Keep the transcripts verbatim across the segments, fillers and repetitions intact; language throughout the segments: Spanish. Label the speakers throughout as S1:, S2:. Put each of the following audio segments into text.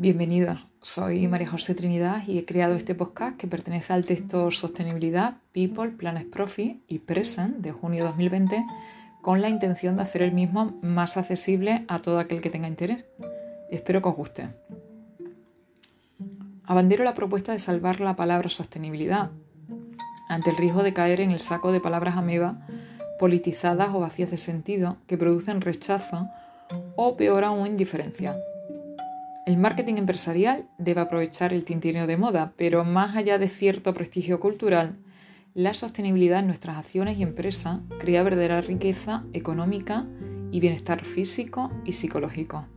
S1: Bienvenidos, soy María José Trinidad y he creado este podcast que pertenece al texto Sostenibilidad, People, Planet Profit y Present de junio de dos mil veinte con la intención de hacer el mismo más accesible a todo aquel que tenga interés. Espero que os guste. Abandero la propuesta de salvar la palabra sostenibilidad ante el riesgo de caer en el saco de palabras ameba politizadas o vacías de sentido que producen rechazo o peor aún indiferencia. El marketing empresarial debe aprovechar el tintineo de moda, pero más allá de cierto prestigio cultural, la sostenibilidad en nuestras acciones y empresas crea verdadera riqueza económica y bienestar físico y psicológico.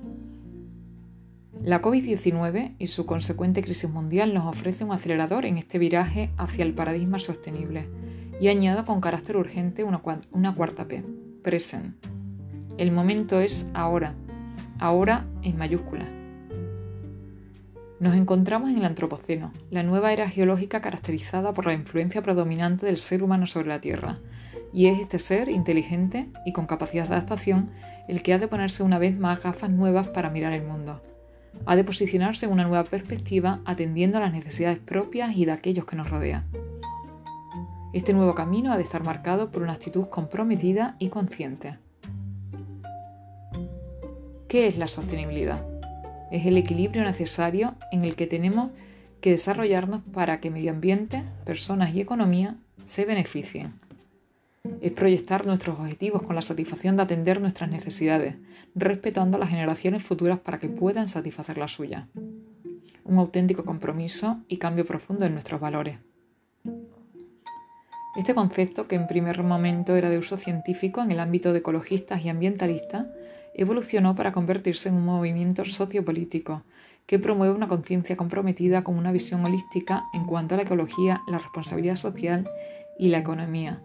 S1: La covid diecinueve y su consecuente crisis mundial nos ofrece un acelerador en este viraje hacia el paradigma sostenible y añado con carácter urgente una, una cuarta P, present. El momento es ahora, ahora en mayúsculas. Nos encontramos en el Antropoceno, la nueva era geológica caracterizada por la influencia predominante del ser humano sobre la Tierra, y es este ser inteligente y con capacidad de adaptación el que ha de ponerse una vez más gafas nuevas para mirar el mundo. Ha de posicionarse en una nueva perspectiva atendiendo a las necesidades propias y de aquellos que nos rodean. Este nuevo camino ha de estar marcado por una actitud comprometida y consciente. ¿Qué es la sostenibilidad? Es el equilibrio necesario en el que tenemos que desarrollarnos para que medio ambiente, personas y economía se beneficien. Es proyectar nuestros objetivos con la satisfacción de atender nuestras necesidades, respetando a las generaciones futuras para que puedan satisfacer las suyas. Un auténtico compromiso y cambio profundo en nuestros valores. Este concepto, que en primer momento era de uso científico en el ámbito de ecologistas y ambientalistas, evolucionó para convertirse en un movimiento sociopolítico que promueve una conciencia comprometida con una visión holística en cuanto a la ecología, la responsabilidad social y la economía.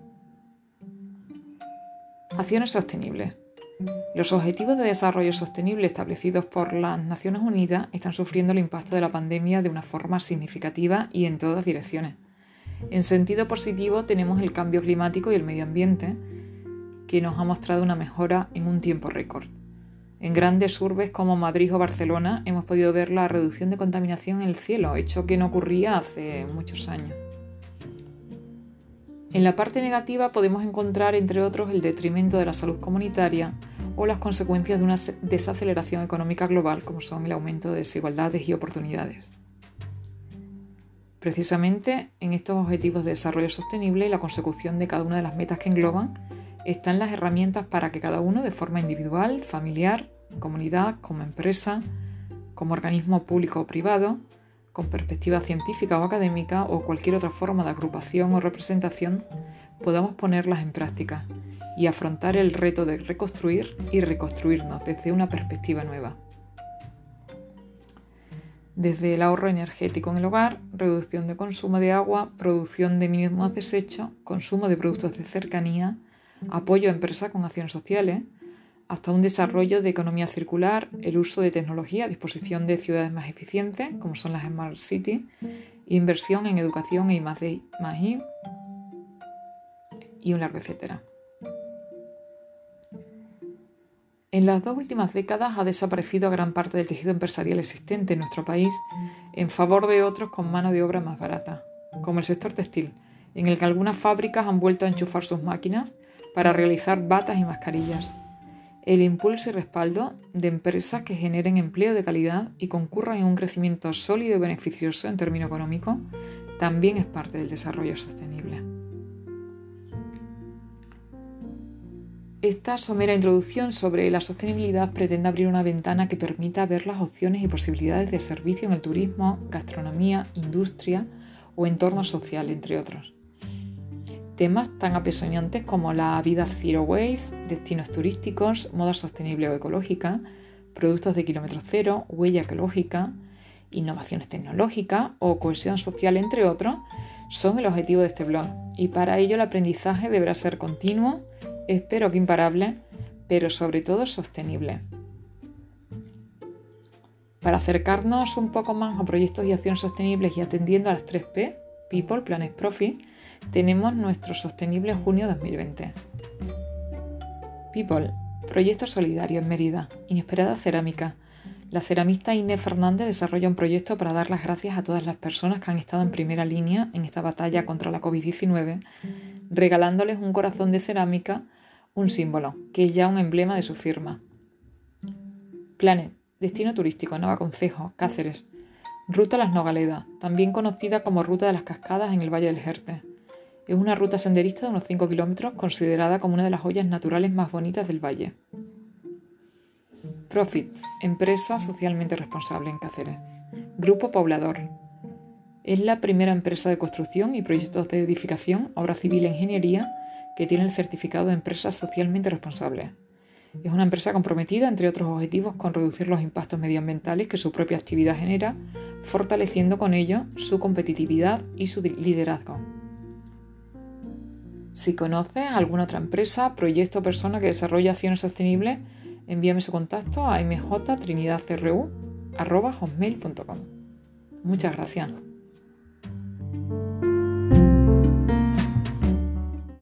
S1: Acciones sostenibles. Los Objetivos de Desarrollo Sostenible establecidos por las Naciones Unidas están sufriendo el impacto de la pandemia de una forma significativa y en todas direcciones. En sentido positivo tenemos el cambio climático y el medio ambiente, que nos ha mostrado una mejora en un tiempo récord. En grandes urbes como Madrid o Barcelona hemos podido ver la reducción de contaminación en el cielo, hecho que no ocurría hace muchos años. En la parte negativa podemos encontrar, entre otros, el detrimento de la salud comunitaria o las consecuencias de una desaceleración económica global, como son el aumento de desigualdades y oportunidades. Precisamente en estos objetivos de desarrollo sostenible y la consecución de cada una de las metas que engloban están las herramientas para que cada uno, de forma individual, familiar, comunidad, como empresa, como organismo público o privado, con perspectiva científica o académica o cualquier otra forma de agrupación o representación, podamos ponerlas en práctica y afrontar el reto de reconstruir y reconstruirnos desde una perspectiva nueva. Desde el ahorro energético en el hogar, reducción de consumo de agua, producción de mínimos desechos, consumo de productos de cercanía, apoyo a empresas con acciones sociales, hasta un desarrollo de economía circular, el uso de tecnología a disposición de ciudades más eficientes, como son las Smart Cities, inversión en educación e I más D más I, y un largo etcétera. En las dos últimas décadas ha desaparecido gran parte del tejido empresarial existente en nuestro país en favor de otros con mano de obra más barata, como el sector textil, en el que algunas fábricas han vuelto a enchufar sus máquinas para realizar batas y mascarillas. El impulso y respaldo de empresas que generen empleo de calidad y concurran en un crecimiento sólido y beneficioso en términos económicos también es parte del desarrollo sostenible. Esta somera introducción sobre la sostenibilidad pretende abrir una ventana que permita ver las opciones y posibilidades de servicio en el turismo, gastronomía, industria o entorno social, entre otros. Temas tan apasionantes como la vida zero waste, destinos turísticos, moda sostenible o ecológica, productos de kilómetro cero, huella ecológica, innovaciones tecnológicas o cohesión social, entre otros, son el objetivo de este blog, y para ello el aprendizaje deberá ser continuo, espero que imparable, pero sobre todo sostenible. Para acercarnos un poco más a proyectos y acciones sostenibles y atendiendo a las tres P, People, Planet Profit, tenemos nuestro Sostenible Junio dos mil veinte. People, proyecto solidario en Mérida, Inesperada Cerámica, La ceramista Inés Fernández desarrolla un proyecto para dar las gracias a todas las personas que han estado en primera línea en esta batalla contra la covid diecinueve, regalándoles un corazón de cerámica, un símbolo, que es ya un emblema de su firma. Planet, destino turístico, Navaconcejo, Cáceres. Ruta Las Nogaledas, también conocida como Ruta de las Cascadas en el Valle del Jerte. Es una ruta senderista de unos cinco kilómetros, considerada como una de las joyas naturales más bonitas del valle. Profit, empresa socialmente responsable en Cáceres. Grupo Poblador. Es la primera empresa de construcción y proyectos de edificación, obra civil e ingeniería que tiene el certificado de empresa socialmente responsable. Es una empresa comprometida, entre otros objetivos, con reducir los impactos medioambientales que su propia actividad genera, fortaleciendo con ello su competitividad y su liderazgo. Si conoces alguna otra empresa, proyecto o persona que desarrolle acciones sostenibles, envíame su contacto a m j trinidad c r u arroba hotmail punto com. Muchas gracias.